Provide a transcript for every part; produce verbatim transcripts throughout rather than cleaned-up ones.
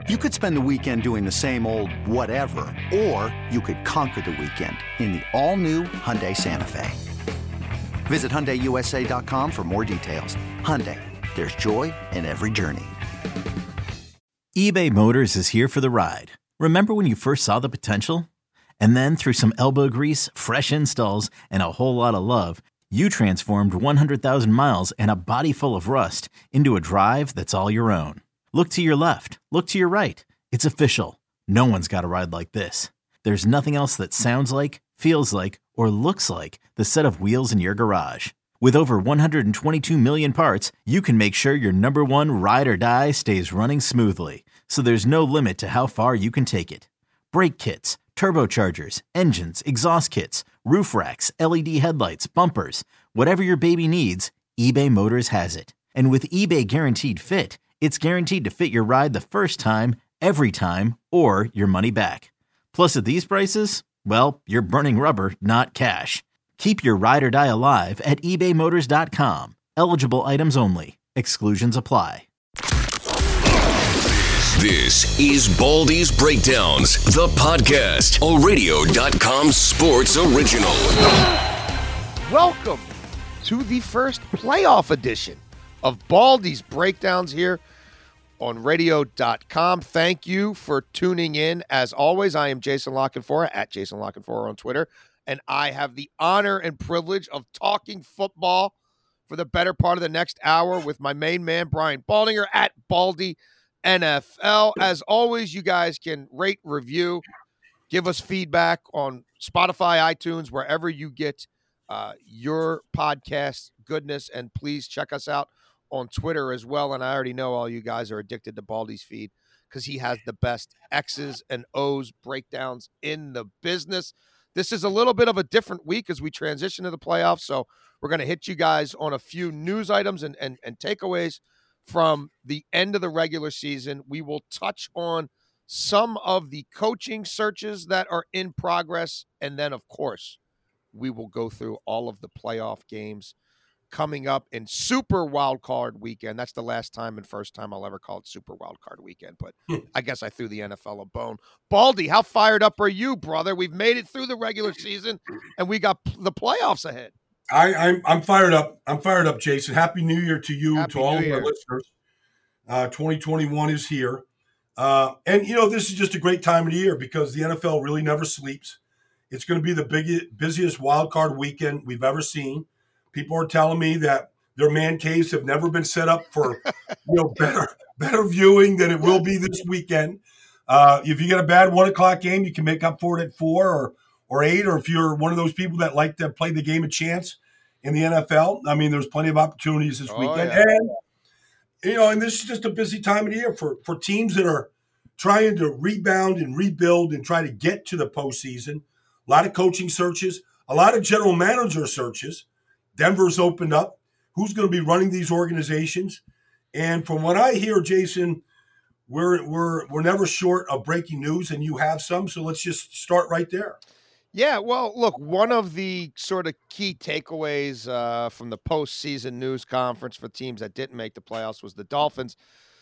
You could spend the weekend doing the same old whatever, or you could conquer the weekend in the all-new Hyundai Santa Fe. Visit Hyundai U S A dot com for more details. Hyundai, there's joy in every journey. eBay Motors is here for the ride. Remember when you first saw the potential? And then through some elbow grease, fresh installs, and a whole lot of love, you transformed one hundred thousand miles and a body full of rust into a drive that's all your own. Look to your left. Look to your right. It's official. No one's got a ride like this. There's nothing else that sounds like, feels like, or looks like the set of wheels in your garage. With over one hundred twenty-two million parts, you can make sure your number one ride or die stays running smoothly. So there's no limit to how far you can take it. Brake kits, turbochargers, engines, exhaust kits, roof racks, L E D headlights, bumpers, whatever your baby needs, eBay Motors has it. And with eBay Guaranteed Fit, it's guaranteed to fit your ride the first time, every time, or your money back. Plus, at these prices, well, you're burning rubber, not cash. Keep your ride or die alive at ebay motors dot com. Eligible items only. Exclusions apply. This is Baldy's Breakdowns, the podcast, a radio dot com sports original. Welcome to the first playoff edition of Baldy's Breakdowns here on radio dot com. Thank you for tuning in. As always, I am Jason Lockenfora at Jason Lockenfora on Twitter, and I have the honor and privilege of talking football for the better part of the next hour with my main man, Brian Baldinger at Baldy N F L. As always, you guys can rate, review, give us feedback on Spotify, iTunes, wherever you get uh, your podcast goodness, and please check us out on Twitter as well. And I already know all you guys are addicted to Baldy's feed because he has the best X's and O's breakdowns in the business. This is a little bit of a different week as we transition to the playoffs, so we're going to hit you guys on a few news items and, and, and takeaways from the end of the regular season. We will touch on some of the coaching searches that are in progress, and then, of course, we will go through all of the playoff games coming up in Super Wild Card Weekend. That's the last time and first time I'll ever call it Super Wild Card Weekend, but I guess I threw the N F L a bone. Baldy, how fired up are you, brother? We've made it through the regular season, and we got the playoffs ahead. I, I'm I'm fired up. I'm fired up, Jason. Happy New Year to you, Happy to all New of Year. our listeners. Uh, twenty twenty-one is here. Uh, and, you know, this is just a great time of the year because the N F L really never sleeps. It's going to be the big, busiest wild card weekend we've ever seen. People are telling me that their man caves have never been set up for, you know, better better viewing than it will be this weekend. Uh, if you get a bad one o'clock game, you can make up for it at four or or eight. Or if you're one of those people that like to play the game of chance in the N F L, I mean, there's plenty of opportunities this Oh, weekend. yeah. And you know, and this is just a busy time of the year for for teams that are trying to rebound and rebuild and try to get to the postseason. A lot of coaching searches, a lot of general manager searches. Denver's opened up. Who's going to be running these organizations? And from what I hear, Jason, we're we're we're never short of breaking news, and you have some. So let's just start right there. Yeah, well, look, one of the sort of key takeaways uh, from the postseason news conference for teams that didn't make the playoffs was the Dolphins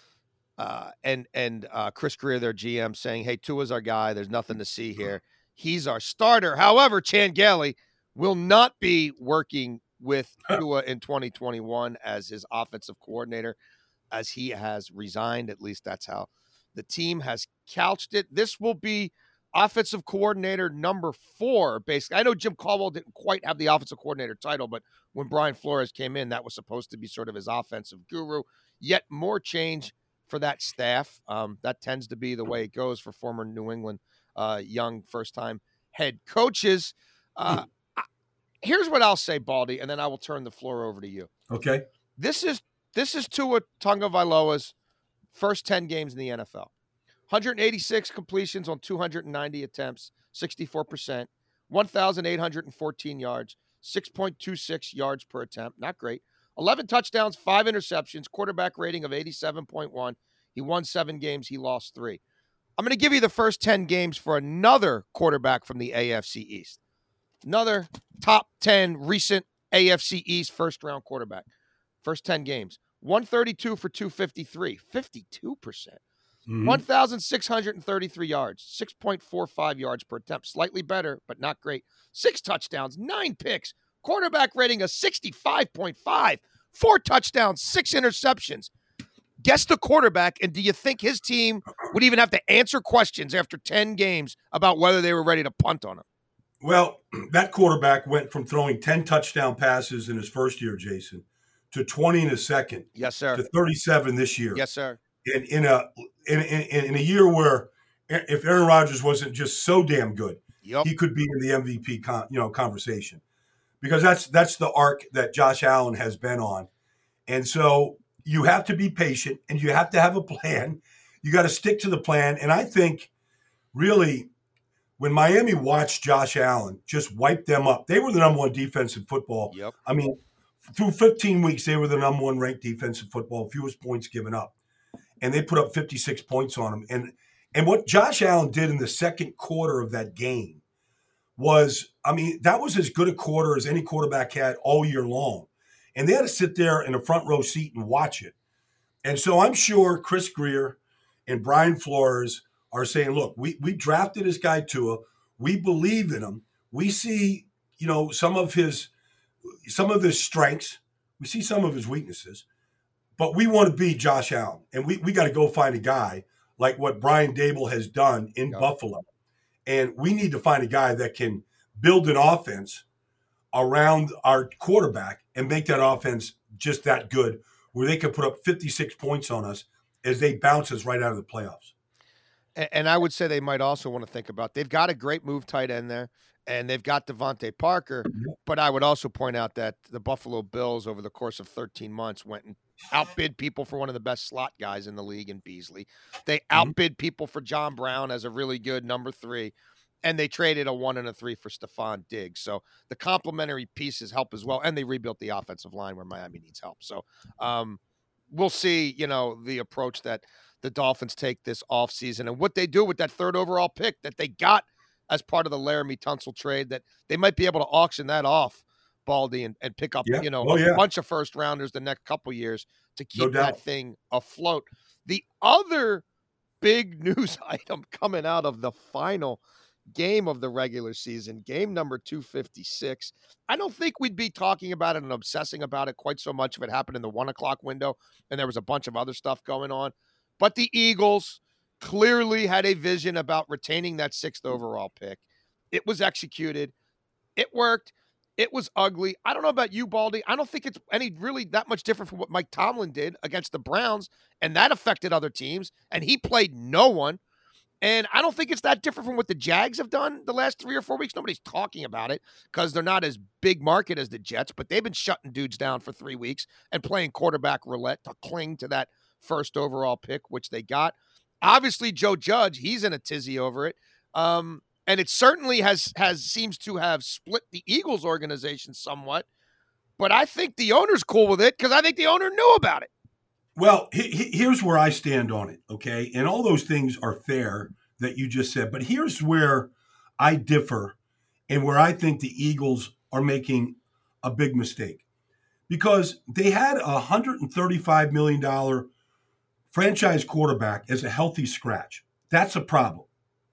uh, and and uh, Chris Greer, their G M, saying, "Hey, Tua's our guy. There's nothing to see here. He's our starter." However, Chan Gailey will not be working with Tua in twenty twenty-one as his offensive coordinator, as he has resigned. At least that's how the team has couched it. This will be offensive coordinator number four, basically. I know Jim Caldwell didn't quite have the offensive coordinator title, but when Brian Flores came in, that was supposed to be sort of his offensive guru. Yet more change for that staff. Um, that tends to be the way it goes for former New England uh, young first-time head coaches. Uh, Here's what I'll say, Baldy, and then I will turn the floor over to you. Okay. This is this is Tua Tagovailoa's first ten games in the N F L. one hundred eighty-six completions on two hundred ninety attempts, sixty-four percent, one thousand eight hundred fourteen yards, six point two six yards per attempt. Not great. eleven touchdowns, five interceptions, quarterback rating of eighty-seven point one. He won seven games. He lost three. I'm going to give you the first ten games for another quarterback from the A F C East. Another top ten recent A F C East first-round quarterback. First ten games. one thirty-two for two fifty-three, fifty-two percent. Mm-hmm. one thousand six hundred thirty-three yards, six point four five yards per attempt. Slightly better, but not great. Six touchdowns, nine picks. Quarterback rating of sixty-five point five. Four touchdowns, six interceptions. Guess the quarterback, and do you think his team would even have to answer questions after ten games about whether they were ready to punt on him? Well, that quarterback went from throwing ten touchdown passes in his first year, Jason, to twenty in his second. Yes, sir. To thirty-seven this year. Yes, sir. In, in, a, in, in, in a year where if Aaron Rodgers wasn't just so damn good, yep. he could be in the M V P con, you know, conversation. Because that's that's the arc that Josh Allen has been on. And so you have to be patient and you have to have a plan. You got to stick to the plan. And I think really when Miami watched Josh Allen just wipe them up, they were the number one defense in football. Yep. I mean, through fifteen weeks, they were the number one ranked defense in football, fewest points given up. And they put up fifty-six points on them. And and what Josh Allen did in the second quarter of that game was, I mean, that was as good a quarter as any quarterback had all year long. And they had to sit there in a front row seat and watch it. And so I'm sure Chris Grier and Brian Flores are saying, look, we, we drafted this guy Tua. We believe in him. We see, you know, some of his some of his strengths. We see some of his weaknesses. But we want to beat Josh Allen. And we, we got to go find a guy like what Brian Dable has done in Yep. Buffalo. And we need to find a guy that can build an offense around our quarterback and make that offense just that good where they could put up fifty-six points on us as they bounce us right out of the playoffs. And, and I would say they might also want to think about, they've got a great move tight end there, and they've got Devontae Parker. But I would also point out that the Buffalo Bills over the course of thirteen months went and outbid people for one of the best slot guys in the league in Beasley. They outbid people for John Brown as a really good number three. And they traded a one and a three for Stephon Diggs. So the complementary pieces help as well. And they rebuilt the offensive line where Miami needs help. So um, we'll see, you know, the approach that the Dolphins take this offseason and what they do with that third overall pick that they got as part of the Laramie Tunsil trade, that they might be able to auction that off, Baldy, and, and pick up, Yeah. you know, Oh, a yeah. bunch of first rounders the next couple years to No keep doubt. that thing afloat. The other big news item coming out of the final game of the regular season, game number two fifty-six. I don't think we'd be talking about it and obsessing about it quite so much if it happened in the one o'clock window and there was a bunch of other stuff going on. But the Eagles clearly had a vision about retaining that sixth overall pick. It was executed. It worked. It was ugly. I don't know about you, Baldy. I don't think it's any really that much different from what Mike Tomlin did against the Browns, and that affected other teams, and he played no one. And I don't think it's that different from what the Jags have done the last three or four weeks. Nobody's talking about it because they're not as big market as the Jets, but they've been shutting dudes down for three weeks and playing quarterback roulette to cling to that first overall pick, which they got. Obviously, Joe Judge, he's in a tizzy over it. Um, and it certainly has has seems to have split the Eagles organization somewhat. But I think the owner's cool with it because I think the owner knew about it. Well, he, he, here's where I stand on it, okay? And all those things are fair that you just said. But here's where I differ and where I think the Eagles are making a big mistake. Because they had a one hundred thirty-five million dollars franchise quarterback as a healthy scratch. That's a problem.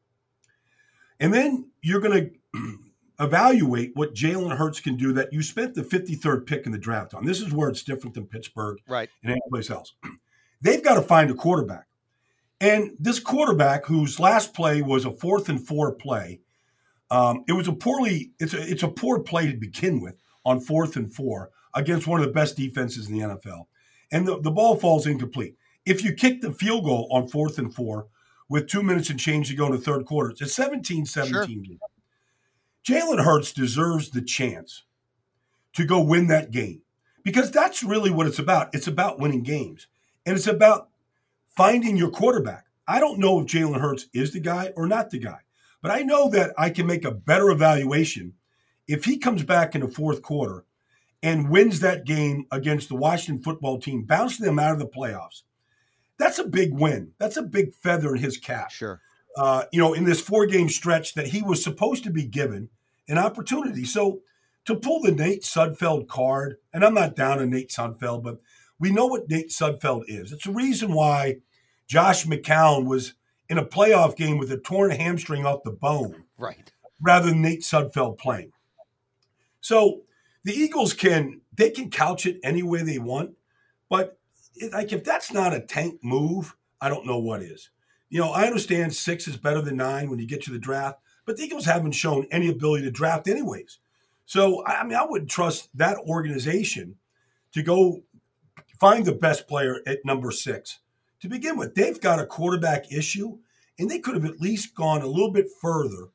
And then you're going to evaluate what Jalen Hurts can do that you spent the fifty-third pick in the draft on. This is where it's different than Pittsburgh Right. and any place else. They've got to find a quarterback. And this quarterback, whose last play was a fourth and four play, um, it was a poorly, it's a, it's a poor play to begin with on fourth and four against one of the best defenses in the N F L. And the, the ball falls incomplete. If you kick the field goal on fourth and four with two minutes and change to go in the third quarter, it's a seventeen seventeen Sure. game. Jalen Hurts deserves the chance to go win that game because that's really what it's about. It's about winning games, and it's about finding your quarterback. I don't know if Jalen Hurts is the guy or not the guy, but I know that I can make a better evaluation if he comes back in the fourth quarter and wins that game against the Washington football team, bouncing them out of the playoffs. That's a big win. That's a big feather in his cap. Sure. Uh, you know, in this four-game stretch that he was supposed to be given an opportunity. So to pull the Nate Sudfeld card, and I'm not down on Nate Sudfeld, but we know what Nate Sudfeld is. It's a reason why Josh McCown was in a playoff game with a torn hamstring off the bone, right, rather than Nate Sudfeld playing. So the Eagles can they can couch it any way they want, but it, like if that's not a tank move, I don't know what is. You know, I understand six is better than nine when you get to the draft, but the Eagles haven't shown any ability to draft anyways. So, I mean, I wouldn't trust that organization to go find the best player at number six. To begin with, they've got a quarterback issue, and they could have at least gone a little bit further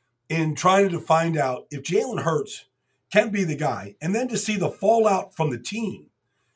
in trying to find out if Jalen Hurts can be the guy, and then to see the fallout from the team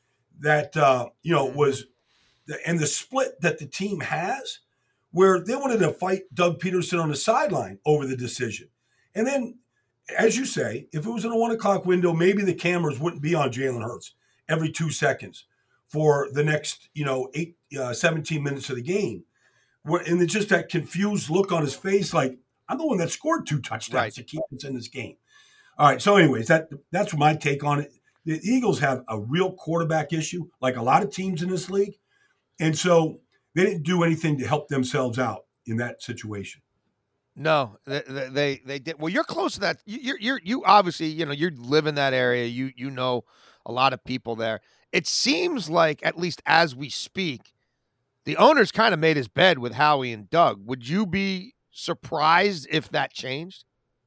that, uh, you know, was – and the split that the team has, where they wanted to fight Doug Peterson on the sideline over the decision. And then, as you say, if it was in a one o'clock window, maybe the cameras wouldn't be on Jalen Hurts every two seconds for the next, you know, eight, uh, seventeen minutes of the game. Where, and it's just that confused look on his face, like, I'm the one that scored two touchdowns right. to keep us in this game. All right, so anyways, that that's my take on it. The Eagles have a real quarterback issue, like a lot of teams in this league. And so they didn't do anything to help themselves out in that situation. No, they, they they did. Well, you're close to that. You're you're you obviously, you know, you live in that area. You you know a lot of people there. It seems like, at least as we speak, the owner's kind of made his bed with Howie and Doug. Would you be surprised if that changed?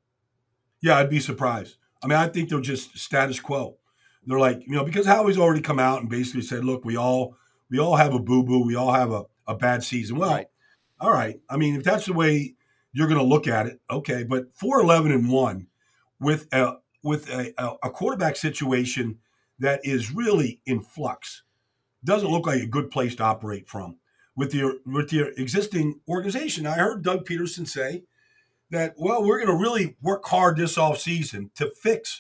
Yeah, I'd be surprised. I mean, I think they're just status quo. They're like, you know, because Howie's already come out and basically said, look, we all we all have a boo-boo. We all have a, a bad season. Well, right. all right. I mean, if that's the way you're going to look at it, okay. But four eleven and one with a, with a, a quarterback situation that is really in flux doesn't look like a good place to operate from with your with your existing organization. I heard Doug Peterson say that, well, we're going to really work hard this offseason to fix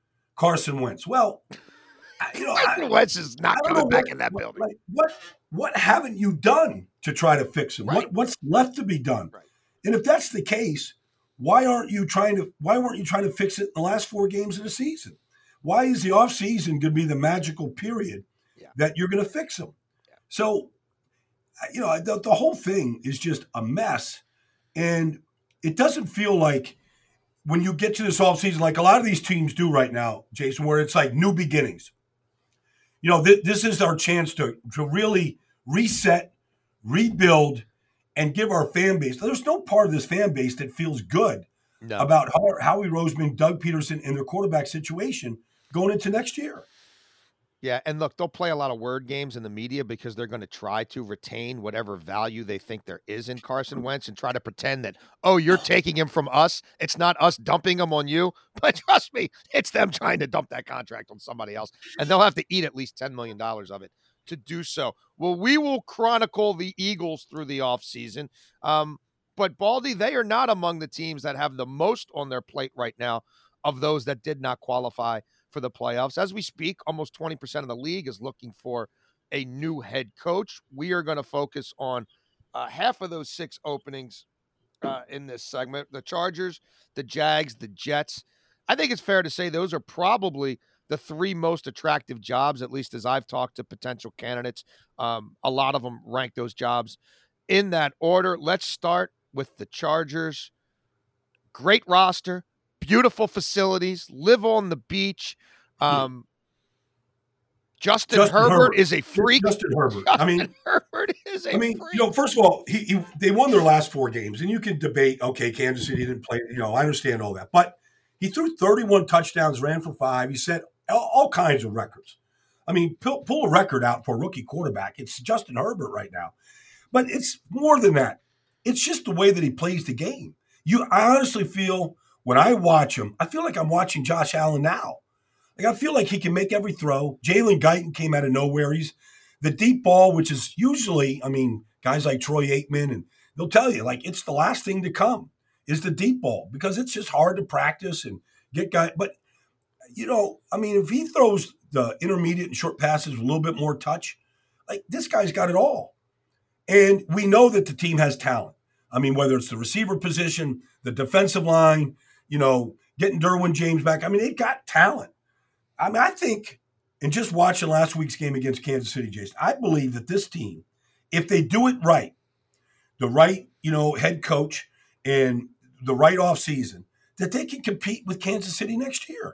Carson Wentz. Well, you know, Carson Wentz is not coming back what, in that what, building. Like, what what haven't you done to try to fix him? Right. What what's left to be done? Right. And if that's the case, why aren't you trying to why weren't you trying to fix it in the last four games of the season? Why is the offseason going to be the magical period yeah. that you're going to fix them? Yeah. So, you know, the, the whole thing is just a mess. And it doesn't feel like when you get to this offseason, like a lot of these teams do right now, Jason, where it's like new beginnings. You know, th- this is our chance to, to really reset, rebuild, and give our fan base. There's no part of this fan base that feels good no. about how, Howie Roseman, Doug Peterson, and their quarterback situation going into next year. Yeah, and look, they'll play a lot of word games in the media because they're going to try to retain whatever value they think there is in Carson Wentz and try to pretend that, oh, you're taking him from us. It's not us dumping him on you. But trust me, it's them trying to dump that contract on somebody else. And they'll have to eat at least ten million dollars of it to do so. Well, we will chronicle the Eagles through the offseason. Um, but, Baldy, they are not among the teams that have the most on their plate right now of those that did not qualify for the playoffs. As we speak, almost twenty percent of the league is looking for a new head coach. We are going to focus on uh, half of those six openings uh, in this segment. The Chargers, the Jags, the Jets. I think it's fair to say those are probably the three most attractive jobs, at least as I've talked to potential candidates. Um, a lot of them rank those jobs in that order. Let's start with the Chargers. Great roster. Beautiful facilities, live on the beach. Um, Justin, Justin Herbert, Herbert is a freak. Justin Herbert. Justin I mean, Herbert is a I mean, freak. you know, first of all, he, he they won their last four games, and you can debate. Okay, Kansas City didn't play. You know, I understand all that, but he threw thirty-one touchdowns, ran for five. He set all, all kinds of records. I mean, pull, pull a record out for a rookie quarterback. It's Justin Herbert right now, but it's more than that. It's just the way that he plays the game. You, I honestly feel. When I watch him, I feel like I'm watching Josh Allen now. Like I feel like he can make every throw. Jalen Guyton came out of nowhere. He's the deep ball, which is usually, I mean, guys like Troy Aikman, and they'll tell you, like, it's the last thing to come is the deep ball because it's just hard to practice and get guys. But, you know, I mean, if he throws the intermediate and short passes with a little bit more touch, like this guy's got it all. And we know that the team has talent. I mean, whether it's the receiver position, the defensive line, you know, getting Derwin James back. I mean, they've got talent. I mean, I think, and just watching last week's game against Kansas City, Jason, I believe that this team if they do it right, the right, you know, head coach and the right offseason, that they can compete with Kansas City next year.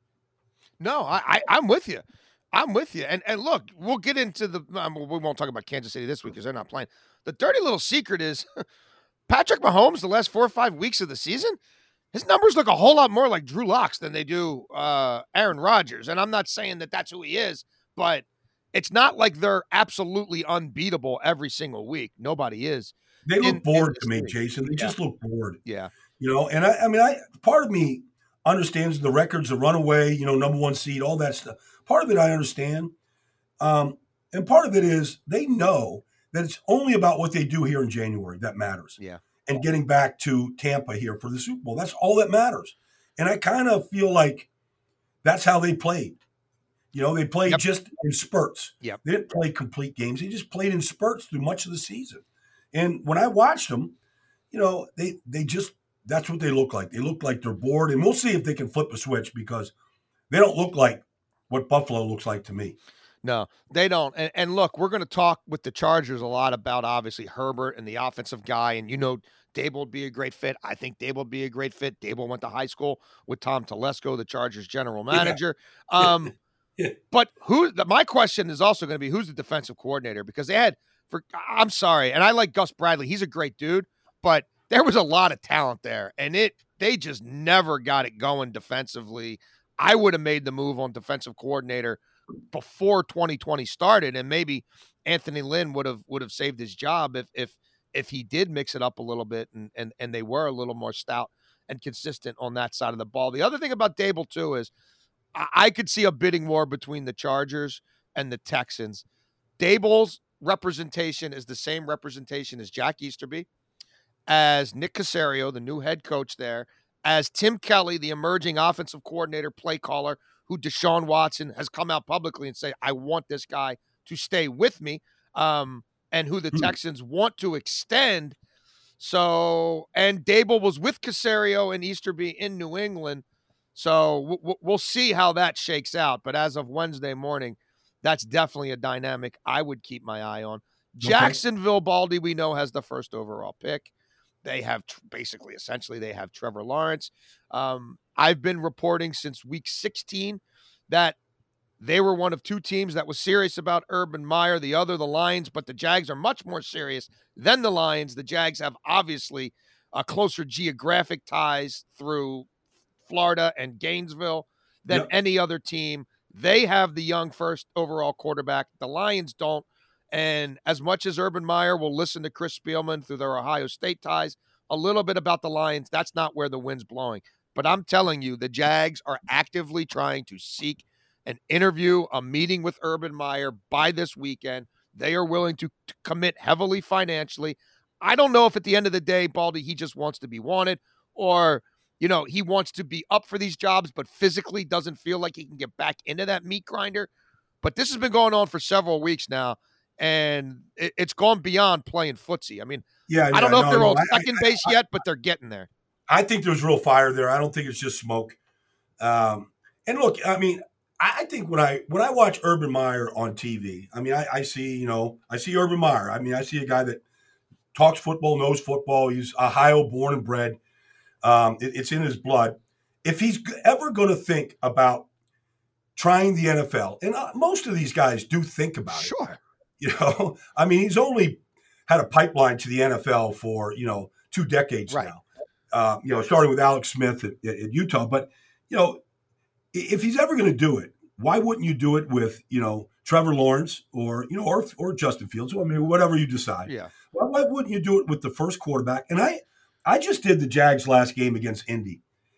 No, I, I, I'm with you. I'm with you. And and look, we'll get into the um, – we won't talk about Kansas City this week because they're not playing. The dirty little secret is Patrick Mahomes, the last four or five weeks of the season, his numbers look a whole lot more like Drew Lock's than they do uh, Aaron Rodgers. And I'm not saying that that's who he is, but it's not like they're absolutely unbeatable every single week. Nobody is. They look in, bored in to me, league. Jason. They Yeah. just look bored. Yeah. You know, and I, I mean, I part of me understands the records, the runaway, you know, number one seed, all that stuff. Part of it I understand. Um, and part of it is they know that it's only about what they do here in January that matters. Yeah. And getting back to Tampa here for the Super Bowl. That's all that matters. And I kind of feel like that's how they played. You know, they played Yep. just in spurts. Yep. They didn't play complete games. They just played in spurts through much of the season. And when I watched them, you know, they they just – that's what they look like. They look like they're bored. And we'll see if they can flip a switch because they don't look like what Buffalo looks like to me. No, they don't. And, and look, we're going to talk with the Chargers a lot about, obviously, Herbert and the offensive guy. And, you know, Dable would be a great fit. I think Dable would be a great fit. Dable went to high school with Tom Telesco, the Chargers general manager. Yeah. Um, Yeah. But who? The, my question is also going to be, who's the defensive coordinator? Because they had, for I'm sorry, and I like Gus Bradley. He's a great dude, but there was a lot of talent there. And it they just never got it going defensively. I would have made the move on defensive coordinator before twenty twenty started, and maybe Anthony Lynn would have would have saved his job if if if he did mix it up a little bit and and and they were a little more stout and consistent on that side of the ball. The other thing about Dable too is I, I could see a bidding war between the Chargers and the Texans. Dable's representation is the same representation as Jack Easterby, as Nick Caserio, the new head coach there, as Tim Kelly, the emerging offensive coordinator, play caller, who Deshaun Watson has come out publicly and say, I want this guy to stay with me, um, and who the mm. Texans want to extend. So, and Dable was with Caserio and Easterby in New England. So w- we'll see how that shakes out. But as of Wednesday morning, that's definitely a dynamic I would keep my eye on. Okay. Jacksonville, Baldy, we know, has the first overall pick. They have tr- basically, essentially, they have Trevor Lawrence. Um, I've been reporting since week sixteen that they were one of two teams that was serious about Urban Meyer, the other, the Lions, but the Jags are much more serious than the Lions. The Jags have obviously uh, closer geographic ties through Florida and Gainesville than yep. any other team. They have the young first overall quarterback. The Lions don't. And as much as Urban Meyer will listen to Chris Spielman through their Ohio State ties, a little bit about the Lions, that's not where the wind's blowing. But I'm telling you, the Jags are actively trying to seek an interview, a meeting with Urban Meyer by this weekend. They are willing to, to commit heavily financially. I don't know if at the end of the day, Baldy, he just wants to be wanted, or, you know, he wants to be up for these jobs, but physically doesn't feel like he can get back into that meat grinder. But this has been going on for several weeks now. And it, it's gone beyond playing footsie. I mean, yeah, I don't yeah, know no, if they're no, on I, second I, base I, yet, but they're getting there. I think there's real fire there. I don't think it's just smoke. Um, and look, I mean, I, I think when I when I watch Urban Meyer on T V, I mean, I, I see, you know, I see Urban Meyer. I mean, I see a guy that talks football, knows football. He's Ohio born and bred. Um, it, it's in his blood. If he's ever going to think about trying the N F L, and uh, most of these guys do think about sure. it. Sure. You know, I mean, he's only had a pipeline to the N F L for, you know, two decades right. now, uh, you know, starting with Alex Smith at, at Utah. But, you know, if he's ever going to do it, why wouldn't you do it with, you know, Trevor Lawrence or, you know, or, or Justin Fields? I mean, whatever you decide. Yeah. Why, why wouldn't you do it with the first quarterback? And I, I just did the Jags last game against Indy.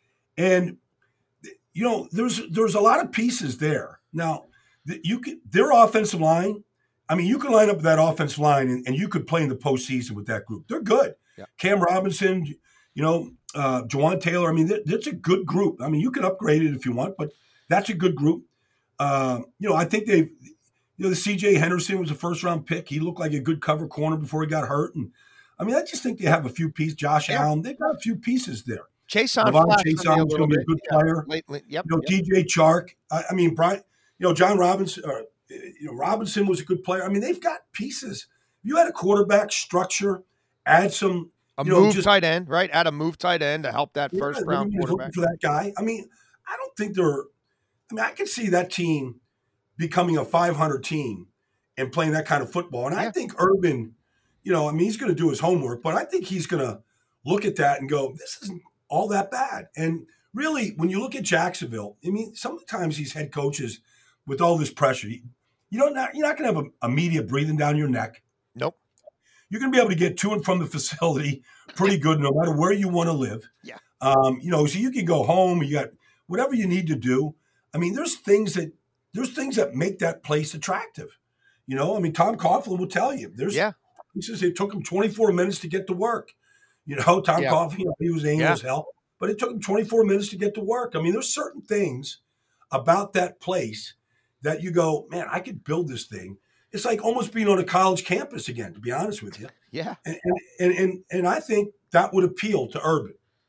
And, you know, there's there's a lot of pieces there. Now, you could, their offensive line, I mean, you could line up that offensive line and, and you could play in the postseason with that group. They're good. Yeah. Cam Robinson, you know, uh, Jawan Taylor. I mean, that, that's a good group. I mean, you can upgrade it if you want, but that's a good group. Uh, you know, I think they've, you know, the C J Henderson was a first round pick. He looked like a good cover corner before he got hurt. And I mean, I just think they have a few pieces. Josh yeah. Allen, they've got a few pieces there. Chase on Chase Allen's going to be a good yeah. player. Late, late, yep, you know, yep. D J Chark. I, I mean, Brian, you know, John Robinson, or, you know, Robinson was a good player. I mean, they've got pieces you had a quarterback structure, add some A you know, move just, tight end, right? Add a move tight end to help that yeah, first round everybody's looking quarterback. for that guy. I mean, I don't think they're. I mean, I could see that team becoming a five hundred team and playing that kind of football. And Yeah. I think Urban, you know, I mean, he's going to do his homework, but I think he's going to look at that and go, "This isn't all that bad." And really, when you look at Jacksonville, I mean, sometimes these head coaches with all this pressure, you, you don't. Not, you're not going to have a, a media breathing down your neck. Nope. You're going to be able to get to and from the facility pretty good, no matter where you want to live. Yeah. Um, you know, so you can go home. You got whatever you need to do. I mean, there's things that there's things that make that place attractive. You know, I mean, Tom Coughlin will tell you. There's, yeah. He says it took him twenty-four minutes to get to work. You know, Tom yeah. Coughlin, you know, he was angry yeah. as hell, but it took him twenty-four minutes to get to work. I mean, there's certain things about that place that you go, man, I could build this thing. It's like almost being on a college campus again, to be honest with you. Yeah. And and and, and I think that would appeal to Urban.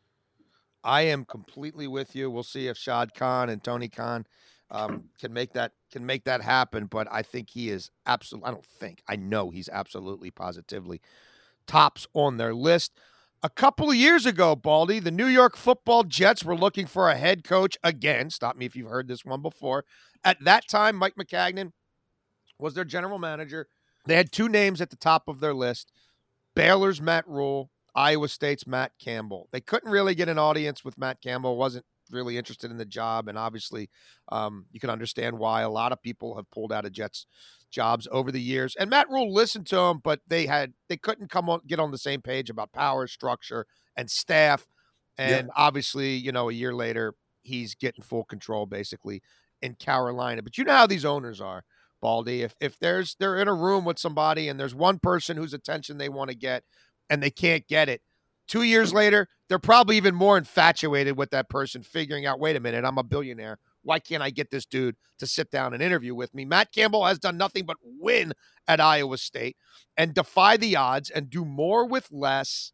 I am completely with you. We'll see if Shad Khan and Tony Khan um, can make that can make that happen. But I think he is absolutely. I don't think. I know he's absolutely positively tops on their list. A couple of years ago, Baldy, the New York Football Jets were looking for a head coach again. Stop me if you've heard this one before. At that time, Mike Maccagnan was their general manager. They had two names at the top of their list: Baylor's Matt Rule, Iowa State's Matt Campbell. They couldn't really get an audience with Matt Campbell, wasn't really interested in the job, and obviously um, you can understand why a lot of people have pulled out of Jets jobs over the years. And Matt Rule listened to him, but they had they couldn't come on get on the same page about power, structure, and staff. And yeah. obviously, you know, a year later, he's getting full control basically in Carolina. But you know how these owners are, Baldy. If if there's they're in a room with somebody and there's one person whose attention they want to get and they can't get it, two years later, they're probably even more infatuated with that person, figuring out, wait a minute, I'm a billionaire. Why can't I get this dude to sit down and interview with me? Matt Campbell has done nothing but win at Iowa State and defy the odds and do more with less.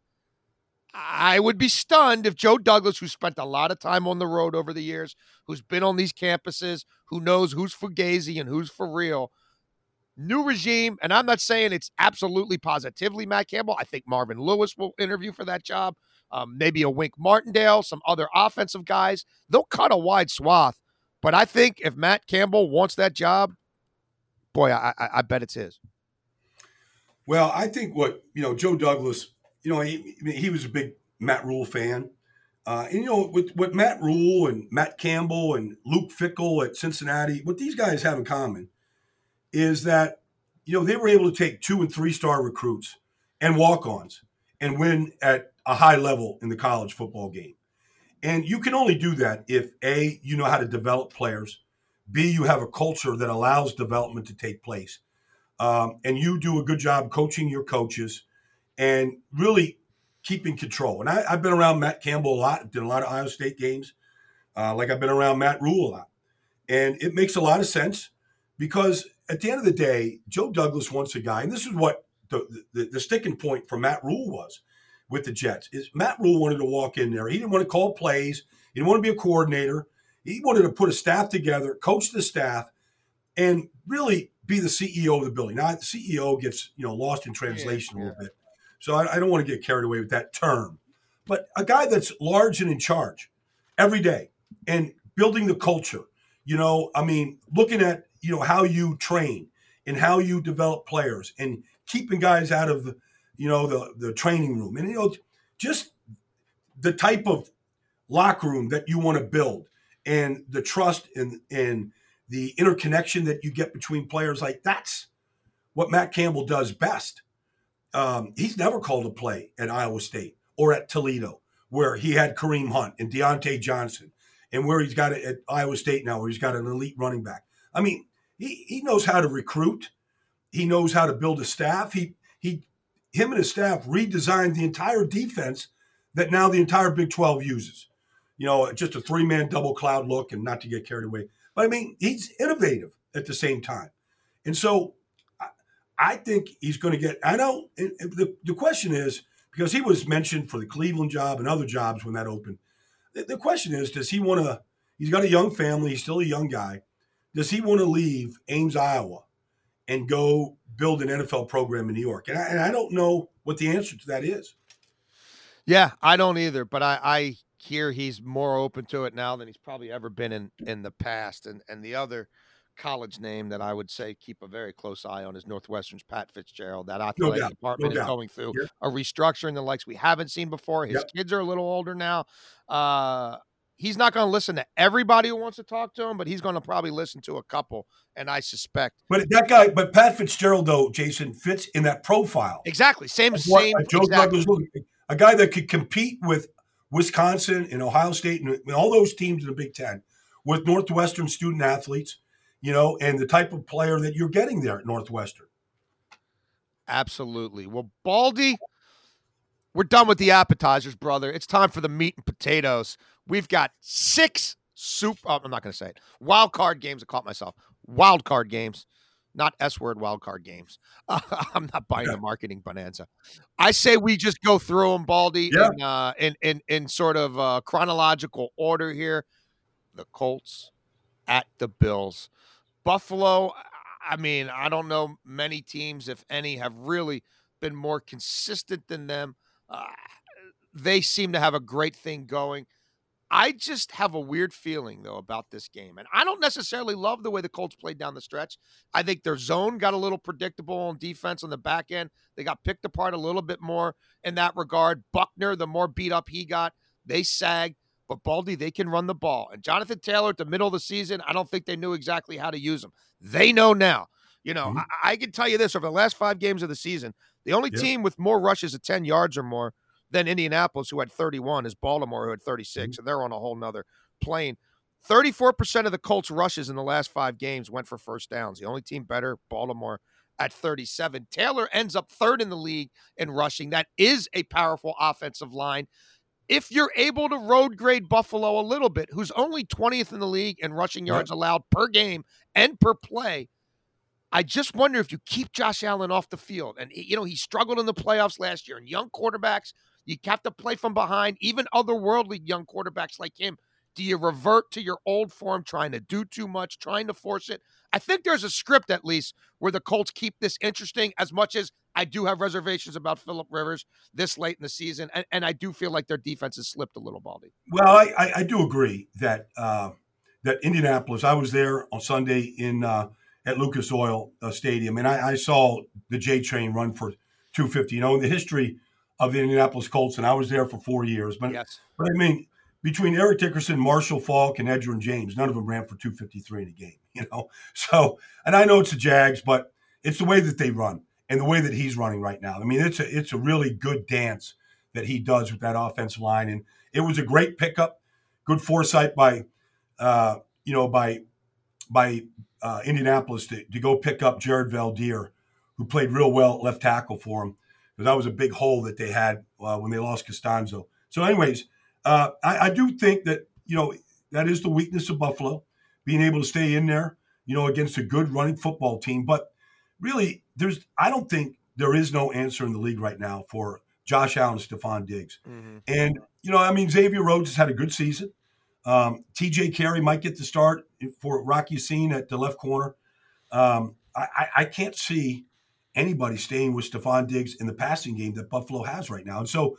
I would be stunned if Joe Douglas, who spent a lot of time on the road over the years, who's been on these campuses, who knows who's fugazi and who's for real, new regime, and I'm not saying it's absolutely positively Matt Campbell. I think Marvin Lewis will interview for that job. Um, maybe a Wink Martindale, some other offensive guys. They'll cut a wide swath. But I think if Matt Campbell wants that job, boy, I, I, I bet it's his. Well, I think what, you know, Joe Douglas, you know, he, he was a big Matt Rule fan. Uh, and, you know, with, with Matt Rule and Matt Campbell and Luke Fickell at Cincinnati, what these guys have in common is that, you know, they were able to take two and three star recruits and walk-ons and win at a high level in the college football game. And you can only do that if A, you know how to develop players, B, you have a culture that allows development to take place, um, and you do a good job coaching your coaches and really keeping control. And I, I've been around Matt Campbell a lot, did a lot of Iowa State games, uh, like I've been around Matt Rule a lot. And it makes a lot of sense because at the end of the day, Joe Douglas wants a guy, and this is what the, the, the sticking point for Matt Rule was with the Jets, is Matt Rule wanted to walk in there. He didn't want to call plays. He didn't want to be a coordinator. He wanted to put a staff together, coach the staff, and really be the C E O of the building. Now, the C E O gets, you know, lost in translation yeah, yeah. a little bit. So I, I don't want to get carried away with that term. But a guy that's large and in charge every day and building the culture, you know, I mean, looking at, you know, how you train and how you develop players and keeping guys out of the, you know, the, the training room. And, you know, just the type of locker room that you want to build and the trust and, and the interconnection that you get between players. Like, that's what Matt Campbell does best. Um, he's never called a play at Iowa State or at Toledo where he had Kareem Hunt and Deontay Johnson and where he's got it at Iowa State now where he's got an elite running back. I mean, he, he knows how to recruit. He knows how to build a staff. He he him and his staff redesigned the entire defense that now the entire Big twelve uses. You know, just a three-man double cloud look, and not to get carried away. But, I mean, he's innovative at the same time. And so I, I think he's going to get – I know the, the question is, because he was mentioned for the Cleveland job and other jobs when that opened, the, the question is, does he want to – he's got a young family. He's still a young guy. Does he want to leave Ames, Iowa, and go build an N F L program in New York? And I, and I don't know what the answer to that is. Yeah, I don't either, but I, I hear he's more open to it now than he's probably ever been in, in the past. And and the other college name that I would say keep a very close eye on is Northwestern's Pat Fitzgerald. That athletic doubt, department no is doubt. going through Yep. a restructuring the likes we haven't seen before. His Yep. kids are a little older now. Uh, he's not going to listen to everybody who wants to talk to him, but he's going to probably listen to a couple, and I suspect. But that guy, but Pat Fitzgerald, though, Jason, fits in that profile. Exactly. Same, Of what, same. uh, Joe exactly. Douglas, looking- a guy that could compete with Wisconsin and Ohio State and all those teams in the Big Ten with Northwestern student athletes, you know, and the type of player that you're getting there at Northwestern. Absolutely. Well, Baldy, we're done with the appetizers, brother. It's time for the meat and potatoes. We've got six super, oh, I'm not going to say it, wild card games. I caught myself. Wild card games, not S-word wild card games. Uh, I'm not buying the marketing bonanza. I say we just go through them, Baldy, Yeah. in, uh, in, in, in sort of uh, chronological order here. The Colts at the Bills. Buffalo, I mean, I don't know many teams, if any, have really been more consistent than them. Uh, they seem to have a great thing going. I just have a weird feeling, though, about this game. And I don't necessarily love the way the Colts played down the stretch. I think their zone got a little predictable on defense on the back end. They got picked apart a little bit more in that regard. Buckner, the more beat up he got, they sagged. But Baldy, they can run the ball. And Jonathan Taylor at the middle of the season, I don't think they knew exactly how to use him. They know now. You know, mm-hmm. I, I can tell you this, over the last five games of the season, the only yeah. team with more rushes of ten yards or more than Indianapolis, who had thirty-one, is Baltimore, who had thirty-six, mm-hmm. and they're on a whole nother plane. thirty-four percent of the Colts' rushes in the last five games went for first downs. The only team better, Baltimore, at thirty-seven. Taylor ends up third in the league in rushing. That is a powerful offensive line. If you're able to road grade Buffalo a little bit, who's only twentieth in the league in rushing yards yep. allowed per game and per play, I just wonder if you keep Josh Allen off the field. And, you know, he struggled in the playoffs last year. And young quarterbacks, you have to play from behind, even otherworldly young quarterbacks like him. Do you revert to your old form, trying to do too much, trying to force it? I think there's a script, at least, where the Colts keep this interesting, as much as I do have reservations about Phillip Rivers this late in the season, and, and I do feel like their defense has slipped a little, Baldy. Well, I, I, I do agree that uh, that Indianapolis, I was there on Sunday in uh, at Lucas Oil uh, Stadium, and I, I saw the J Train run for two fifty. You know, in the history of the Indianapolis Colts, and I was there for four years. But, yes. but I mean, between Eric Dickerson, Marshall Faulk, and Edgerrin James, none of them ran for two fifty-three in a game, you know? So, and I know it's the Jags, but it's the way that they run and the way that he's running right now. I mean, it's a, it's a really good dance that he does with that offensive line. And it was a great pickup, good foresight by, uh, you know, by, by uh, Indianapolis to, to go pick up Jared Valdir, who played real well at left tackle for him, because that was a big hole that they had uh, when they lost Costanzo. So anyways, Uh, I, I do think that, you know, that is the weakness of Buffalo, being able to stay in there, you know, against a good running football team. But really, there's I don't think there is no answer in the league right now for Josh Allen and Stephon Diggs. Mm-hmm. And, you know, I mean, Xavier Rhodes has had a good season. Um, T J Carey might get the start for Rocky Scene at the left corner. Um, I, I can't see anybody staying with Stephon Diggs in the passing game that Buffalo has right now. And so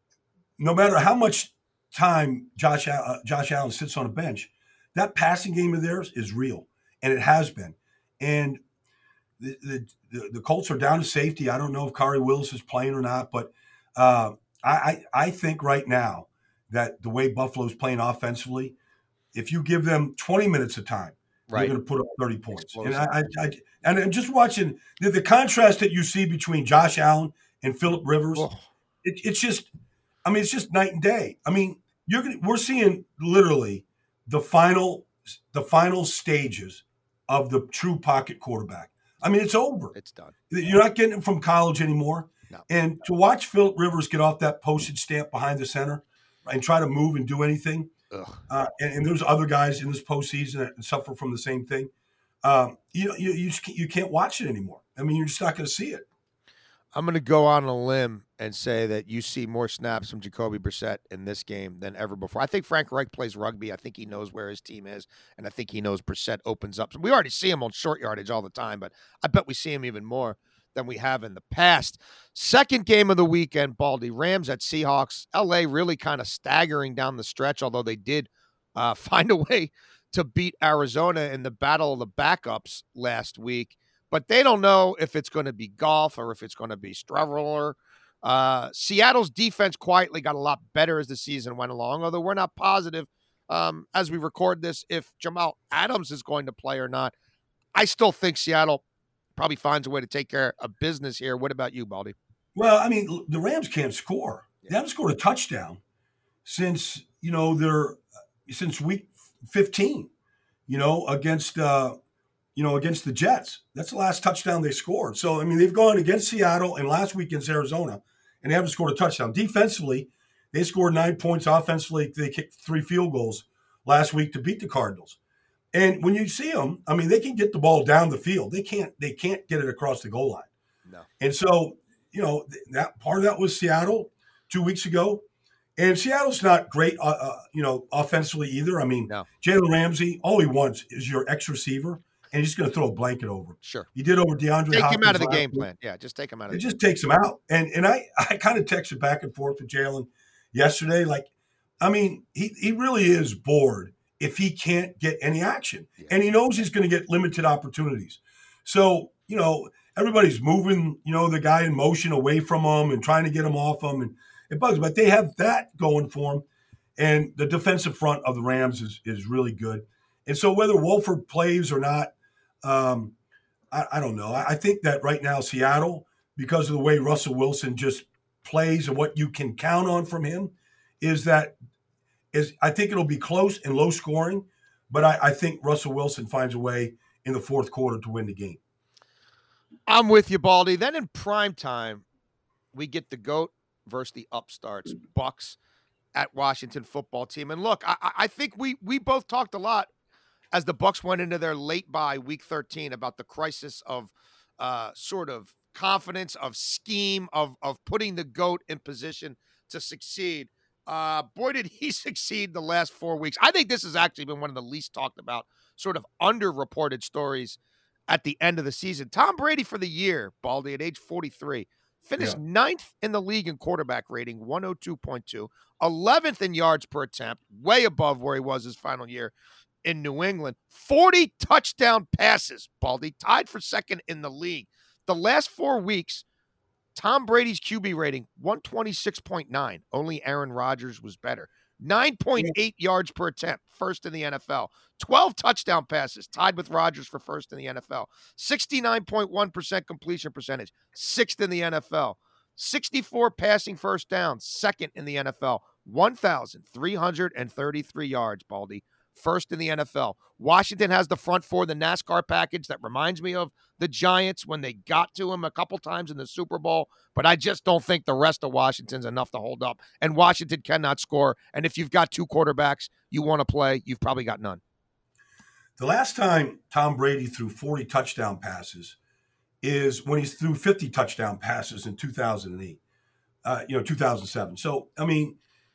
no matter how much time Josh uh, Josh Allen sits on a bench, that passing game of theirs is real, and it has been. And the the, the Colts are down to safety. I don't know if Kari Willis is playing or not, but uh, I, I I think right now that the way Buffalo's playing offensively, if you give them twenty minutes of time, right, they're going to put up thirty points. Explosive. And I, I, I and just watching the, the contrast that you see between Josh Allen and Phillip Rivers, oh. it, it's just. I mean, it's just night and day. I mean, you're gonna, we're seeing literally the final the final stages of the true pocket quarterback. I mean, it's over. It's done. You're not getting it from college anymore. No. And to watch Phillip Rivers get off that postage stamp behind the center and try to move and do anything, uh, and, and there's other guys in this postseason that suffer from the same thing. Um, you you you, just can't, you can't watch it anymore. I mean, you're just not going to see it. I'm going to go on a limb and say that you see more snaps from Jacoby Brissett in this game than ever before. I think Frank Reich plays rugby. I think he knows where his team is, and I think he knows Brissett opens up. We already see him on short yardage all the time, but I bet we see him even more than we have in the past. Second game of the weekend, Baldy, Rams at Seahawks. L A really kind of staggering down the stretch, although they did uh, find a way to beat Arizona in the battle of the backups last week. But they don't know if it's going to be Goff or if it's going to be Streveler. Uh, Seattle's defense quietly got a lot better as the season went along, although we're not positive um, as we record this if Jamal Adams is going to play or not. I still think Seattle probably finds a way to take care of business here. What about you, Baldy? Well, I mean, the Rams can't score. They haven't scored a touchdown since, you know, they're since week fifteen, you know, against, uh, you know, against the Jets. That's the last touchdown they scored. So, I mean, they've gone against Seattle and last week against Arizona, and they haven't scored a touchdown. Defensively, they scored nine points. Offensively, they kicked three field goals last week to beat the Cardinals. And when you see them, I mean, they can get the ball down the field. They can't. They can't get it across the goal line. No. And so, you know, that part of that was Seattle two weeks ago, and Seattle's not great, uh, uh, you know, offensively either. I mean, no. Jalen Ramsey, all he wants is your X receiver, and he's going to throw a blanket over him. Sure. He did over DeAndre. Take Hopkins him out of the last game week. plan. Yeah, just take him out of. It the just game. takes him out, and and I I kind of texted back and forth with Jalen yesterday. Like, I mean, he he really is bored if he can't get any action. Yeah. And he knows he's going to get limited opportunities. So, you know, everybody's moving, you know, the guy in motion away from him and trying to get him off him. And it bugs, but they have that going for them. And the defensive front of the Rams is, is really good. And so whether Wolford plays or not, um, I, I don't know. I, I think that right now Seattle, because of the way Russell Wilson just plays and what you can count on from him, is that Is I think it'll be close and low scoring, but I, I think Russell Wilson finds a way in the fourth quarter to win the game. I'm with you, Baldy. Then in prime time, we get the GOAT versus the upstarts, Bucks at Washington football team. And look, I, I think we we both talked a lot as the Bucks went into their late bye week thirteen about the crisis of uh, sort of confidence, of scheme, of of putting the GOAT in position to succeed. Uh, boy, did he succeed the last four weeks. I think this has actually been one of the least talked about, sort of underreported stories at the end of the season. Tom Brady for the year, Baldy, at age forty-three, finished yeah. ninth in the league in quarterback rating, one oh two point two, eleventh in yards per attempt, way above where he was his final year in New England. forty touchdown passes, Baldy, tied for second in the league. The last four weeks, Tom Brady's Q B rating, one twenty-six point nine. Only Aaron Rodgers was better. nine point eight yards per attempt, first in the N F L. twelve touchdown passes, tied with Rodgers for first in the N F L. sixty-nine point one percent completion percentage, sixth in the N F L. sixty-four passing first downs, second in the N F L. one thousand three hundred thirty-three yards, Baldy, first in the N F L. Washington has the front four, the NASCAR package that reminds me of the Giants when they got to him a couple times in the Super Bowl, but I just don't think the rest of Washington's enough to hold up, and Washington cannot score, and if you've got two quarterbacks you want to play, you've probably got none. The last time Tom Brady threw forty touchdown passes is when he threw fifty touchdown passes in two thousand eight, uh, you know, two thousand seven. So, I mean,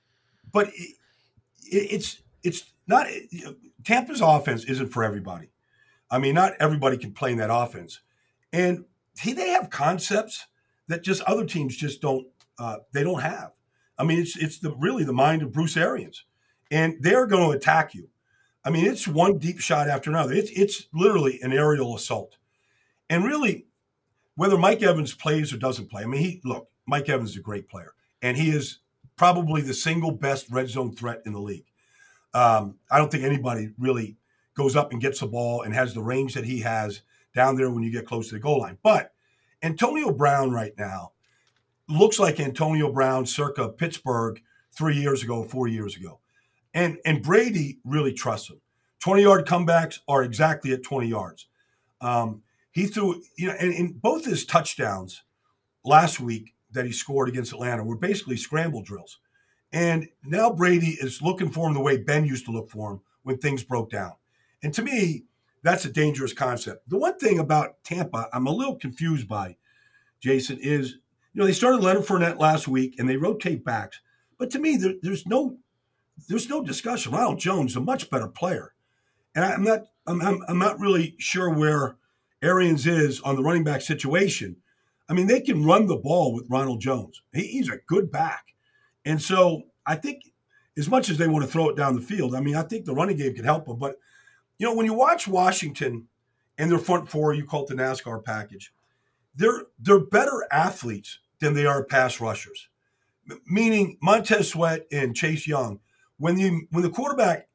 but it, it, it's it's not you know, Tampa's offense isn't for everybody. I mean, not everybody can play in that offense. And he, they have concepts that just other teams just don't uh, they don't have. I mean, it's it's the really the mind of Bruce Arians. And they're going to attack you. I mean, it's one deep shot after another. It's it's literally an aerial assault. And really, whether Mike Evans plays or doesn't play, I mean, he look, Mike Evans is a great player. And he is probably the single best red zone threat in the league. Um, I don't think anybody really goes up and gets the ball and has the range that he has down there when you get close to the goal line. But Antonio Brown right now looks like Antonio Brown circa Pittsburgh three years ago, four years ago. And and Brady really trusts him. twenty-yard comebacks are exactly at twenty yards. Um, he threw, you know, and, and both his touchdowns last week that he scored against Atlanta were basically scramble drills. And now Brady is looking for him the way Ben used to look for him when things broke down. And to me, that's a dangerous concept. The one thing about Tampa I'm a little confused by, Jason, is you know, they started Leonard Fournette last week, and they rotate backs. But to me, there, there's no there's no discussion. Ronald Jones is a much better player, and I'm not I'm I'm, I'm not really sure where Arians is on the running back situation. I mean, they can run the ball with Ronald Jones. He, he's a good back, and so I think as much as they want to throw it down the field, I mean, I think the running game can help them. But you know, when you watch Washington and their front four, you call it the NASCAR package. They're they're better athletes than they are pass rushers. M- meaning Montez Sweat and Chase Young, when you when the quarterback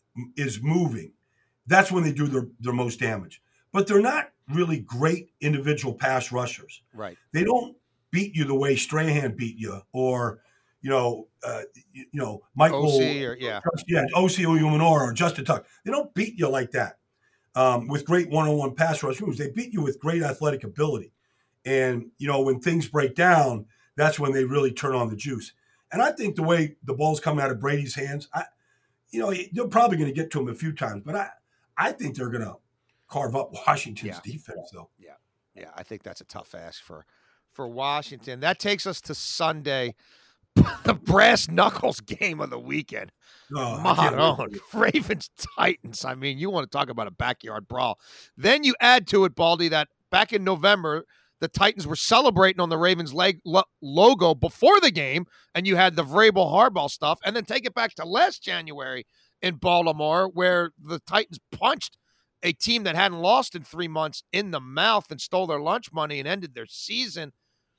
is moving, that's when they do their, their most damage. But they're not really great individual pass rushers. Right. They don't beat you the way Strahan beat you, or you know, uh, you, you know, Michael, O C or yeah, yeah, O C Umenora or Justin Tuck. They don't beat you like that um, with great one-on-one pass rush moves. They beat you with great athletic ability. And, you know, when things break down, that's when they really turn on the juice. And I think the way the ball's coming out of Brady's hands, I, you know, they're probably going to get to him a few times, but I, I think they're going to carve up Washington's yeah. defense, though. Yeah, yeah, I think that's a tough ask for, for Washington. That takes us to Sunday, the brass knuckles game of the weekend. Oh, Maroon, Ravens Titans. I mean, you want to talk about a backyard brawl. Then you add to it, Baldy, that back in November, the Titans were celebrating on the Ravens leg lo- logo before the game, and you had the Vrabel Harbaugh stuff, and then take it back to last January in Baltimore, where the Titans punched a team that hadn't lost in three months in the mouth and stole their lunch money and ended their season.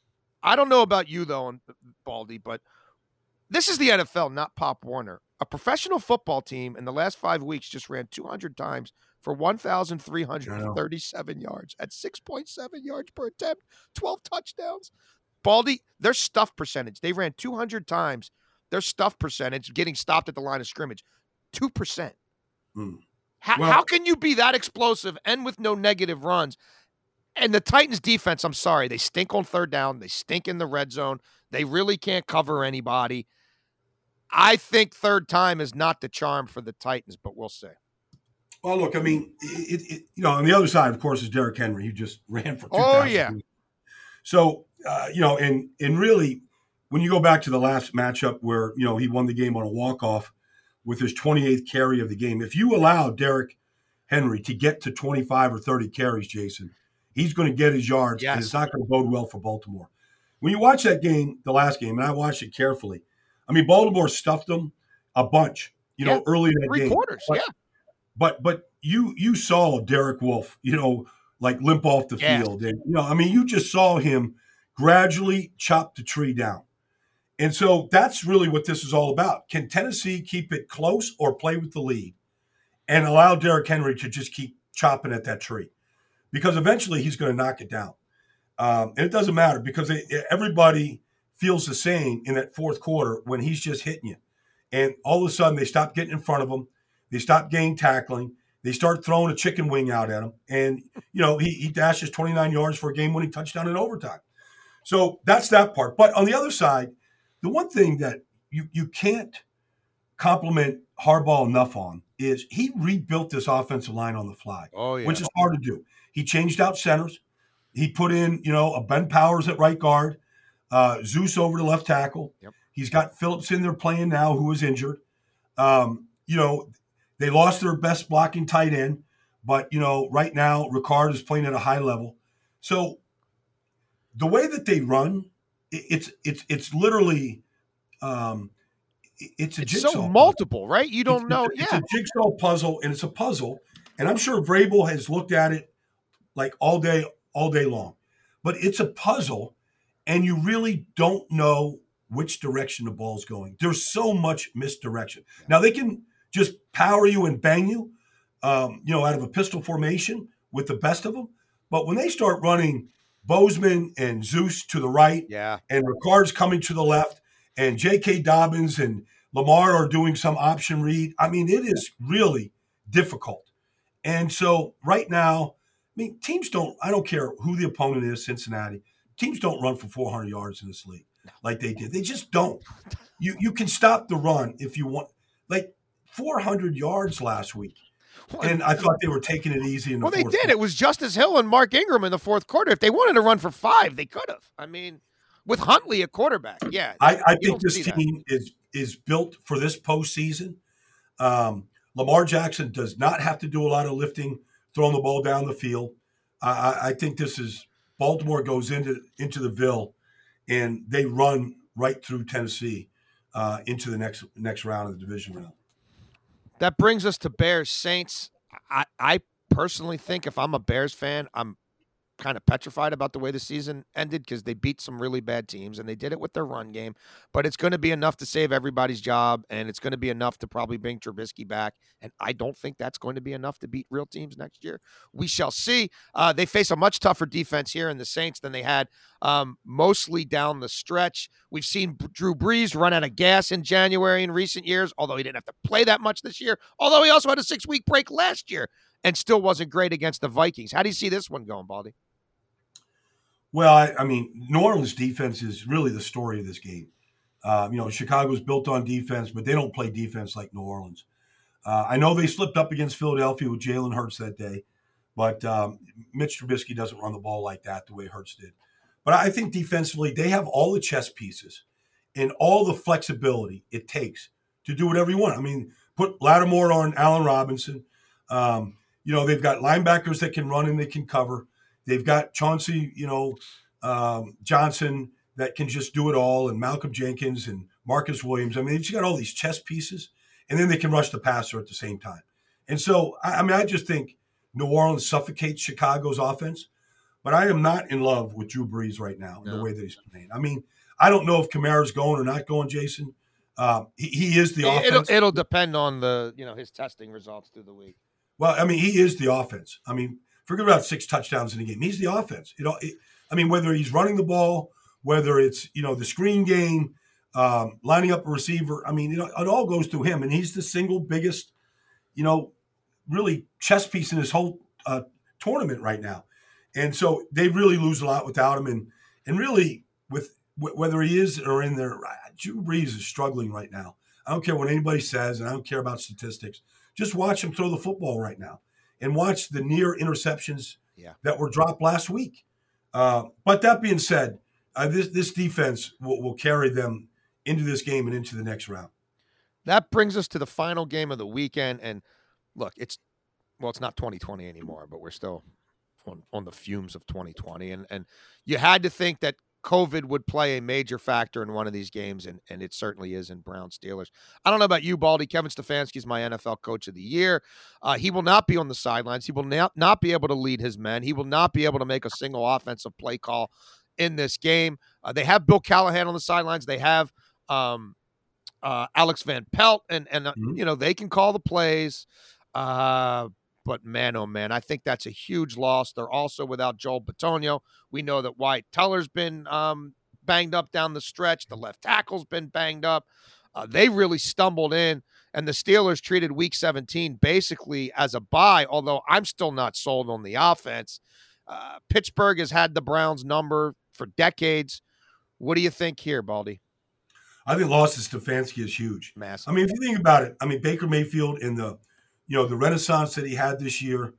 I don't know about you, though, Baldy, but this is the N F L, not Pop Warner. A professional football team in the last five weeks just ran two hundred times for one thousand three hundred thirty-seven yards at six point seven yards per attempt, twelve touchdowns. Baldy, their stuff percentage, they ran two hundred times. Their stuff percentage, getting stopped at the line of scrimmage, two percent. Mm. How, well, how can you be that explosive and with no negative runs? And the Titans defense, I'm sorry, they stink on third down. They stink in the red zone. They really can't cover anybody. I think third time is not the charm for the Titans, but we'll see. Well, look, I mean, it, it, you know, on the other side, of course, is Derrick Henry, who just ran for two thousand. Oh, yeah. So, uh, you know, and and really, when you go back to the last matchup where, you know, he won the game on a walk-off with his twenty-eighth carry of the game, if you allow Derrick Henry to get to twenty-five or thirty carries, Jason, he's going to get his yards, yes. And it's not going to bode well for Baltimore. When you watch that game, the last game, and I watched it carefully, I mean, Baltimore stuffed them a bunch, you know, yeah, early in that three game. Three quarters, but, yeah. But but you you saw Derek Wolfe, you know, like limp off the yeah. field. And, you know, I mean, you just saw him gradually chop the tree down. And so that's really what this is all about. Can Tennessee keep it close or play with the lead and allow Derrick Henry to just keep chopping at that tree? Because eventually he's going to knock it down. Um, and it doesn't matter because they, everybody feels the same in that fourth quarter when he's just hitting you. And all of a sudden they stop getting in front of him. They stop gang tackling. They start throwing a chicken wing out at him. And, you know, he, he dashes twenty-nine yards for a game-winning touchdown in overtime. So that's that part. But on the other side, the one thing that you, you can't compliment Harbaugh enough on is he rebuilt this offensive line on the fly, oh, yeah. which is hard to do. He changed out centers. He put in, you know, a Ben Powers at right guard, uh, Zeus over to left tackle. Yep. He's got Phillips in there playing now, who is injured. Um, you know, they lost their best blocking tight end, but, you know, right now Ricard is playing at a high level. So the way that they run, it's it's it's literally um, it's a it's jigsaw. so multiple, puzzle. Right? You don't it's, know. It's, yeah, it's a jigsaw puzzle, and it's a puzzle. And I'm sure Vrabel has looked at it like all day, all day long. But it's a puzzle, and you really don't know which direction the ball's going. There's so much misdirection. Yeah. Now, they can just power you and bang you, um, you know, out of a pistol formation with the best of them. But when they start running Bozeman and Zeus to the right, yeah, and Ricard's coming to the left, and J K. Dobbins and Lamar are doing some option read, I mean, it is really difficult. And so right now, I mean, teams don't, I don't care who the opponent is, Cincinnati, teams don't run for four hundred yards in this league like they did. They just don't. You you can stop the run if you want. Like four hundred yards last week. And I thought they were taking it easy in the well, fourth Well, they did. quarter. It was Justice Hill and Mark Ingram in the fourth quarter. If they wanted to run for five, they could have. I mean, with Huntley at quarterback. Yeah, I, I you think this team that. is is built for this postseason. Um, Lamar Jackson does not have to do a lot of lifting, throwing the ball down the field. I, I think this is Baltimore goes into into the Ville, and they run right through Tennessee uh, into the next next round of the division round. That brings us to Bears Saints. I, I personally think if I'm a Bears fan, I'm kind of petrified about the way the season ended because they beat some really bad teams and they did it with their run game, but it's going to be enough to save everybody's job and it's going to be enough to probably bring Trubisky back. And I don't think that's going to be enough to beat real teams next year. We shall see. Uh, they face a much tougher defense here in the Saints than they had um, mostly down the stretch. We've seen Drew Brees run out of gas in January in recent years, although he didn't have to play that much this year, although he also had a six week break last year and still wasn't great against the Vikings. How do you see this one going, Baldy? Well, I, I mean, New Orleans defense is really the story of this game. Uh, you know, Chicago's built on defense, but they don't play defense like New Orleans. Uh, I know they slipped up against Philadelphia with Jalen Hurts that day, but um, Mitch Trubisky doesn't run the ball like that the way Hurts did. But I think defensively, they have all the chess pieces and all the flexibility it takes to do whatever you want. I mean, put Lattimore on Allen Robinson. Um, you know, they've got linebackers that can run and they can cover. They've got Chauncey, you know, um, Johnson that can just do it all, and Malcolm Jenkins and Marcus Williams. I mean, they've just got all these chess pieces, and then they can rush the passer at the same time. And so, I, I mean, I just think New Orleans suffocates Chicago's offense, but I am not in love with Drew Brees right now in no. the way that he's playing. I mean, I don't know if Kamara's going or not going, Jason. Uh, he, he is the it, offense. It'll, it'll depend on the, you know, his testing results through the week. Well, I mean, he is the offense. I mean, forget about six touchdowns in a game. He's the offense. You know, it, I mean, whether he's running the ball, whether it's, you know, the screen game, um, lining up a receiver. I mean, you know, it all goes through him, and he's the single biggest, you know, really chess piece in this whole uh, tournament right now. And so they really lose a lot without him. And and really, with w- whether he is or in there, Drew Brees is struggling right now. I don't care what anybody says, and I don't care about statistics. Just watch him throw the football right now. And watch the near interceptions yeah. that were dropped last week. Uh, but that being said, uh, this this defense will, will carry them into this game and into the next round. That brings us to the final game of the weekend. And look, it's well, it's not twenty twenty anymore, but we're still on, on the fumes of twenty twenty. And and you had to think that COVID would play a major factor in one of these games, and, and it certainly is in Browns Steelers. I don't know about you, Baldy. Kevin Stefanski is my N F L Coach of the Year. Uh, he will not be on the sidelines. He will not, not be able to lead his men. He will not be able to make a single offensive play call in this game. Uh, they have Bill Callahan on the sidelines. They have um, uh, Alex Van Pelt, and, and uh, mm-hmm. you know, they can call the plays. Uh But, man, oh, man, I think that's a huge loss. They're also without Joel Bitonio. We know that Wyatt Teller's been um, banged up down the stretch. The left tackle's been banged up. Uh, they really stumbled in, and the Steelers treated Week seventeen basically as a bye, although I'm still not sold on the offense. Uh, Pittsburgh has had the Browns' number for decades. What do you think here, Baldy? I think loss to Stefanski is huge. Massive. I mean, if you think about it, I mean, Baker Mayfield in the – you know, the renaissance that he had this year,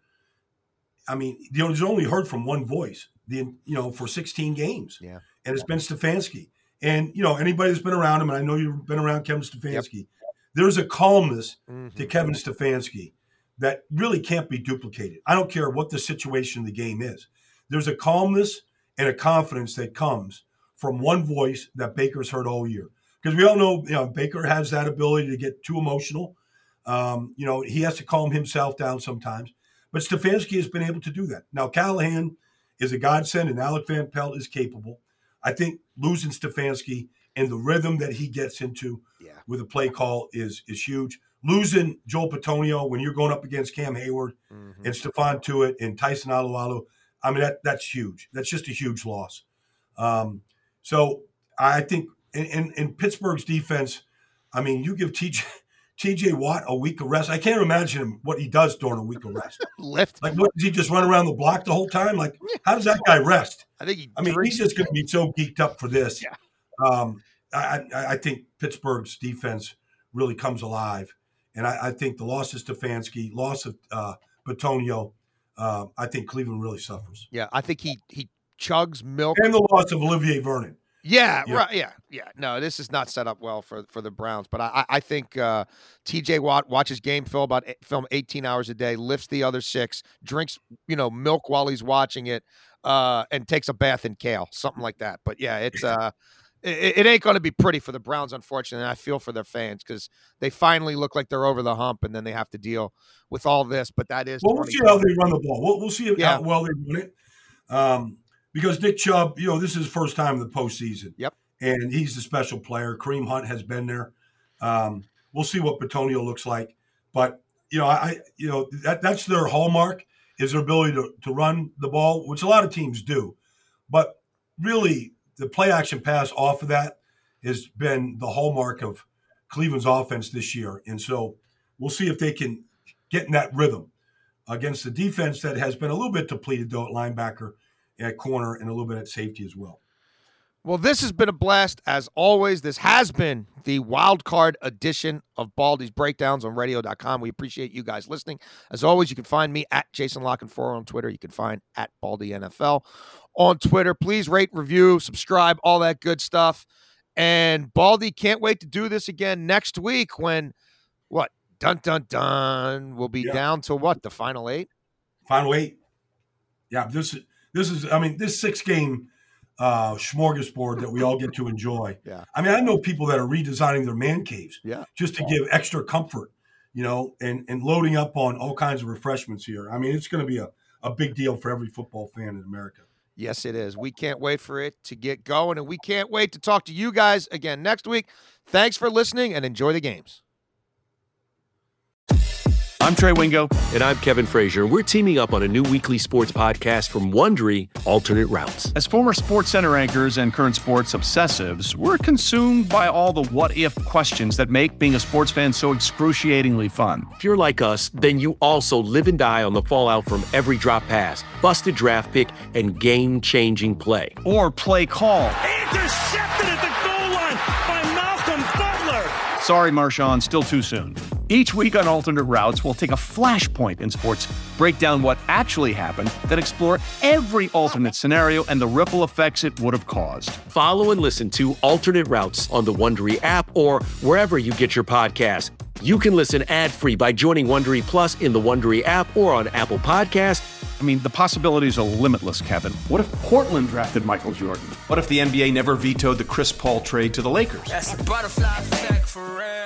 I mean, you know, he's only heard from one voice, the you know, for sixteen games. Yeah. And it's been Stefanski. And, you know, anybody that's been around him, and I know you've been around Kevin Stefanski, yep. there's a calmness mm-hmm. to Kevin Stefanski that really can't be duplicated. I don't care what the situation of the game is. There's a calmness and a confidence that comes from one voice that Baker's heard all year. Because we all know, you know, Baker has that ability to get too emotional. Um, you know, he has to calm himself down sometimes. But Stefanski has been able to do that. Now, Callahan is a godsend, and Alex Van Pelt is capable. I think losing Stefanski and the rhythm that he gets into yeah. with a play call is is huge. Losing Joel Bitonio when you're going up against Cam Hayward mm-hmm. and Stephon Tuitt and Tyson Alualu, I mean, that that's huge. That's just a huge loss. Um, so I think in, in, in Pittsburgh's defense, I mean, you give T J – T J Watt a week of rest. I can't imagine him what he does during a week of rest. Lift. Like, what, does he just run around the block the whole time? Like, how does that guy rest? I think he. I mean, he's just going to be so geeked up for this. Yeah. Um, I, I, I think Pittsburgh's defense really comes alive, and I, I think the loss of Stefanski, loss of uh, Bitonio, uh, I think Cleveland really suffers. Yeah, I think he he chugs milk, and the loss of Olivier Vernon. Yeah, Yeah. right. Yeah, yeah. No, this is not set up well for for the Browns. But I I think uh, T J Watt watches game film about film eighteen hours a day, lifts the other six, drinks you know milk while he's watching it, uh, and takes a bath in kale, something like that. But yeah, it's uh, it, it ain't going to be pretty for the Browns, unfortunately. And I feel for their fans because they finally look like they're over the hump, and then they have to deal with all this. But that is well, we'll see how they run the ball. We'll, we'll see how Yeah. well they run it. Um, because Nick Chubb, you know, this is his first time in the postseason. Yep. And he's a special player. Kareem Hunt has been there. Um, we'll see what Bitonio looks like. But, you know, I you know, that that's their hallmark is their ability to, to run the ball, which a lot of teams do. But really, the play action pass off of that has been the hallmark of Cleveland's offense this year. And so we'll see if they can get in that rhythm against the defense that has been a little bit depleted, though, at linebacker, at corner, and a little bit at safety as well. Well, this has been a blast as always. This has been the wild card edition of Baldy's Breakdowns on radio dot com. We appreciate you guys listening. As always, you can find me at Jason Locken four on Twitter. You can find at Baldy N F L on Twitter. Please rate, review, subscribe, all that good stuff. And Baldy can't wait to do this again next week when, what, dun, dun, dun, we'll be Yeah. down to what, the final eight? Final eight. Yeah, this, this is, I mean, this six-game uh, smorgasbord that we all get to enjoy. Yeah. I mean, I know people that are redesigning their man caves Yeah. just to give extra comfort, you know, and, and loading up on all kinds of refreshments here. I mean, it's going to be a, a big deal for every football fan in America. Yes, it is. We can't wait for it to get going, and we can't wait to talk to you guys again next week. Thanks for listening, and enjoy the games. I'm Trey Wingo. And I'm Kevin Frazier. We're teaming up on a new weekly sports podcast from Wondery, Alternate Routes. As former Sports Center anchors and current sports obsessives, we're consumed by all the what-if questions that make being a sports fan so excruciatingly fun. If you're like us, then you also live and die on the fallout from every drop pass, busted draft pick, and game-changing play. Or play call. Intercepted at the goal line by Malcolm Butler. Sorry, Marshawn, still too soon. Each week on Alternate Routes, we'll take a flashpoint in sports, break down what actually happened, then explore every alternate scenario and the ripple effects it would have caused. Follow and listen to Alternate Routes on the Wondery app or wherever you get your podcasts. You can listen ad-free by joining Wondery Plus in the Wondery app or on Apple Podcasts. I mean, the possibilities are limitless, Kevin. What if Portland drafted Michael Jordan? What if the N B A never vetoed the Chris Paul trade to the Lakers? That's a butterfly effect for real.